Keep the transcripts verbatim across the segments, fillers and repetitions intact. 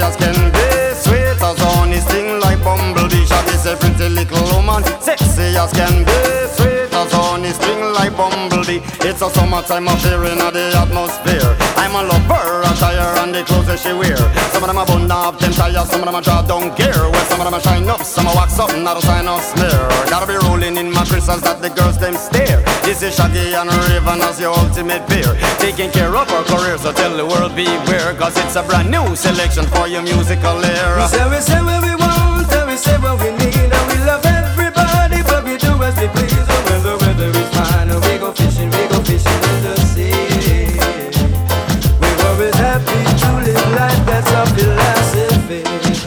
as can be, sweet as honey, sting like bumblebee. Shaggy say pretty little woman, sexy as can be, sweet as honey, sting like bumblebee. It's a summertime affair in the atmosphere. I'm a lover, attire and the clothes that she wear. Some of them are bun up, them tires, some of them are draw down gear. Well, some of them are shine up, some are wax up, not a sign of smear. Gotta be rolling in my crystals that the girls them stare. This is Shaggy and Raven as your ultimate peer, taking care of our career, so tell the world beware, cause it's a brand new selection for your musical era. We say, we say what we want, and we say what we need, and we love everybody, but we do as we please. And when the weather is fine, we go fishing, we go fishing in the sea. We're always happy to live life, that's our philosophy.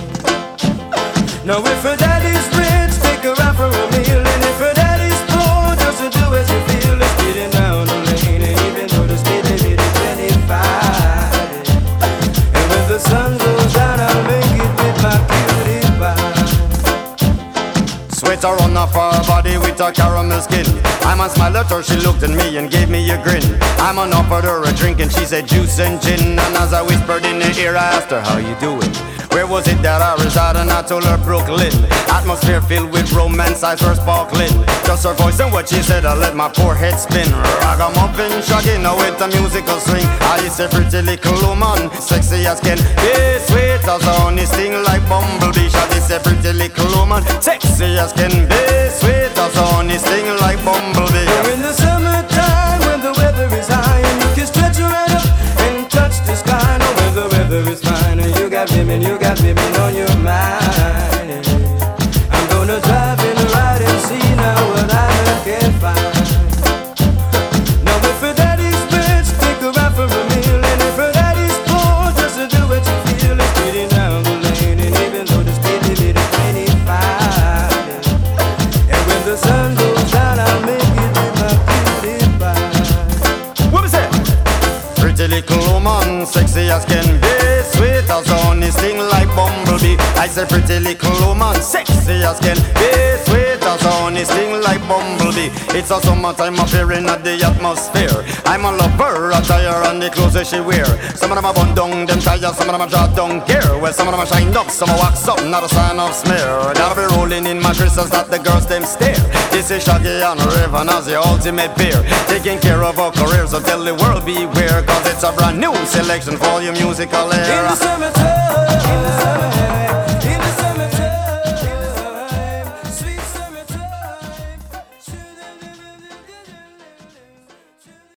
Now if her daddy's rich, take her out for a meal, and if her daddy's poor, just to do as you feel. It's speeding down the lane, and even though the speed limit is twenty-five, and when the sun goes down, I'll make it with my cutie pie. Sweat her on off her body with her caramel skin. I man smiled at her, she looked at me and gave me a grin. I man offered her a drink and she said juice and gin. And as I whispered in her ear, I asked her, how you doing? Where was it that I reside? And I told her Brooklyn. Atmosphere filled with romance, eyes were sparkling. Just her voice and what she said, I let my poor head spin. Ragamuffin, Shaggy, now with a musical swing. I is a pretty little woman, sexy as can be, sweet as honey, sting like bumblebee. Shaggy is a pretty little woman, sexy as can be, sweet as honey, sting like bumblebee. We're in the summertime when the weather is high, and you can stretch your hand up and touch the sky. Now when the weather is fine, and you got women, you got women on your mind. I'm gonna drive in the ride and see now what I can find. Now if her daddy's rich, take her out for a meal, and if her daddy's poor, just to do what you feel. It's speeding down the lane, and even though the speed limit is twenty-five, and when the sun goes down, I'll make it with my cutie pie. What was it? Pretty little woman, sexy as can be, sweet as honey, sting like bumblebee. I said pretty little woman, sexy as can be, sweet as honey, sting like bumblebee. It's a summertime affair in the atmosphere. I'm a lover, attire and the clothes that she wear. Some of them are bun down, them tires, some of them are draw down gear. Well, some of them are shine up, some are wax up, not a sign of smear. Gotta be rolling in my crystals that the girls them stare. This is Shaggy and Raven as the ultimate peer, taking care of our career, so tell the world beware, cause it's a brand new selection for your musical era. In the summertime, in the summertime.